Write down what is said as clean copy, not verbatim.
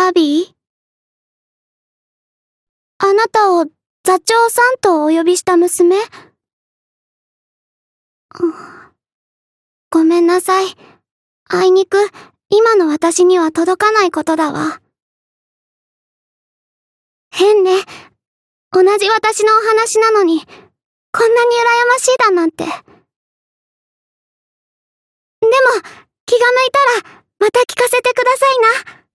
アビー？あなたを座長さんとお呼びした娘？ごめんなさい。あいにく、今の私には届かないことだわ。変ね。同じ私のお話なのに、こんなに羨ましいだなんて。でも、気が向いたら、また聞かせてくださいな。